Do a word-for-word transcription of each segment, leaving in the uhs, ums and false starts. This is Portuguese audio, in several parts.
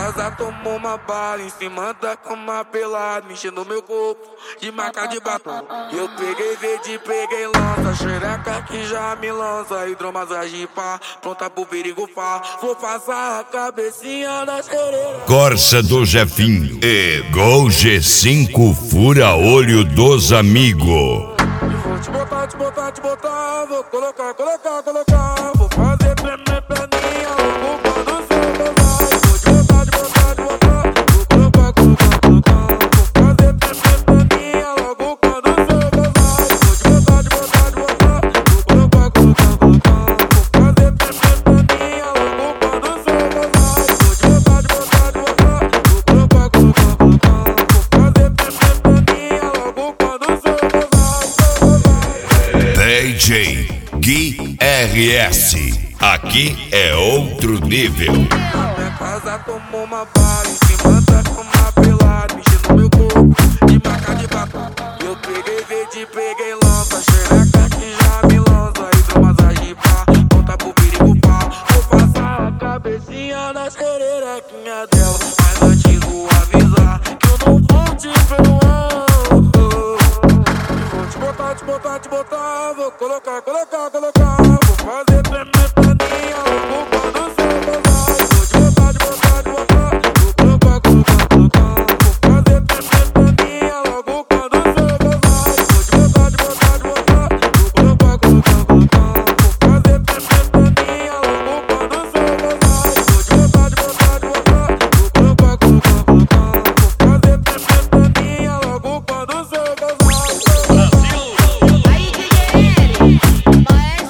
casa tomou uma bala em cima da cama pelada, mexendo meu corpo de marca de batom. Eu peguei verde, peguei lança, xereca que já me lança, hidromassagem pá, pronta pro perigo fá. Vou passar a cabecinha na xereca. Corsa do Jefinho e Gol G cinco fura olho dos amigos. Vou te botar, te botar, te botar, vou colocar, colocar, colocar. Vou fazer tremer perninha logo quando cê gozar. Vou te botar, te botar, te botar, vou colocar, colocar, colocar. Vou fazer tremer perninha logo quando cê gozar. Vou te botar, te botar, te botar, vou colocar, colocar, colocar. Vou fazer tremer perninha logo quando cê gozar. Vou te botar, te botar, te botar, vou colocar, colocar, colocar. Vou fazer tremer perninha logo quando cê gozar. D J Gui R S, aqui é outro nível. Minha casa tomou uma bala em cima da cama pelada, mexendo meu corpo de marca de batom. Eu peguei verde, peguei lança, xereca que já me lança, hidromassagem pá, pronta pro perigo pá. Vou passar a cabecinha na xerequinha dela, mas antes vou avisar que eu não vou te perdoar. Vou te botar, te botar, te botar, vou colocar, colocar, colocar. Vou fazer tremer perninha logo quando cê gozar. Vou te botar, te botar, te botar, vou colocar, colocar, colocar. Vou fazer tremer perninha logo quando cê gozar. Vou te botar, te botar, te botar, vou colocar, colocar, colocar. Vou fazer tremer perninha logo quando cê gozar. Vou te botar, te botar, te botar, vou colocar, colocar, colocar. Vou fazer tremer perninha logo quando cê gozar.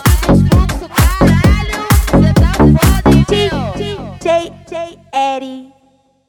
J J Eddie.